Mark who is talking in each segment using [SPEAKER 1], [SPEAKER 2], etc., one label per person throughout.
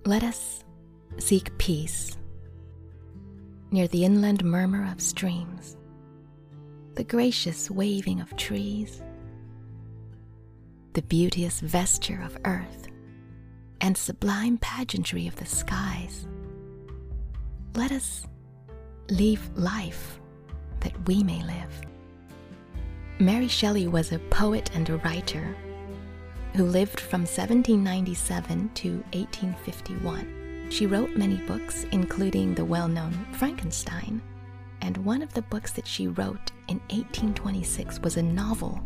[SPEAKER 1] Let us seek peace near the inland murmur of streams, the gracious waving of trees, the beauteous vesture of earth, and sublime pageantry of the skies. Let us leave life that we may live. Mary Shelley was a poet and a writer who lived from 1797 to 1851. She wrote many books, including the well-known Frankenstein, and one of the books that she wrote in 1826 was a novel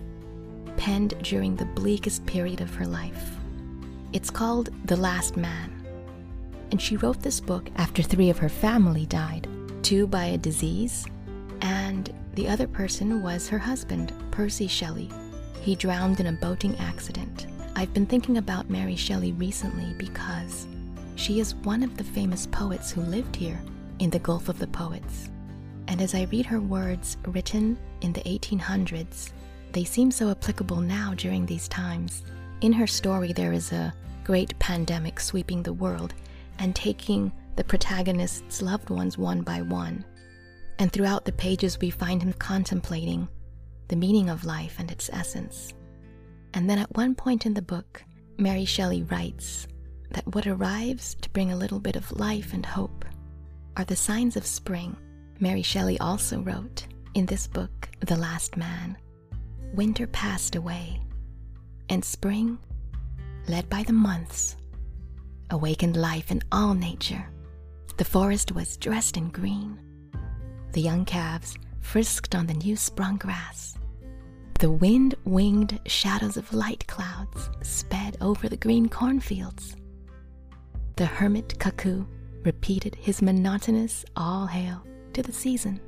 [SPEAKER 1] penned during the bleakest period of her life. It's called The Last Man, and she wrote this book after 3 of her family died, 2 by a disease, and the other person was her husband, Percy Shelley. He drowned in a boating accident. I've been thinking about Mary Shelley recently because she is one of the famous poets who lived here in the Gulf of the Poets. And as I read her words written in the 1800s, they seem so applicable now during these times. In her story, there is a great pandemic sweeping the world and taking the protagonist's loved ones one by one. And throughout the pages, we find him contemplating the meaning of life and its essence. And then at one point in the book, Mary Shelley writes that what arrives to bring a little bit of life and hope are the signs of spring. Mary Shelley also wrote in this book, The Last Man, winter passed away, and spring, led by the months, awakened life in all nature. The forest was dressed in green. The young calves frisked on the new-sprung grass. The wind-winged shadows of light clouds sped over the green cornfields. The hermit cuckoo repeated his monotonous all hail to the season.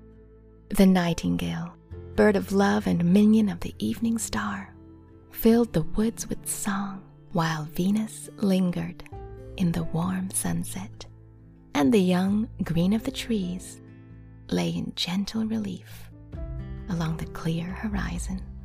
[SPEAKER 1] The nightingale, bird of love and minion of the evening star, filled the woods with song, while Venus lingered in the warm sunset, and the young green of the trees lay in gentle relief along the clear horizon.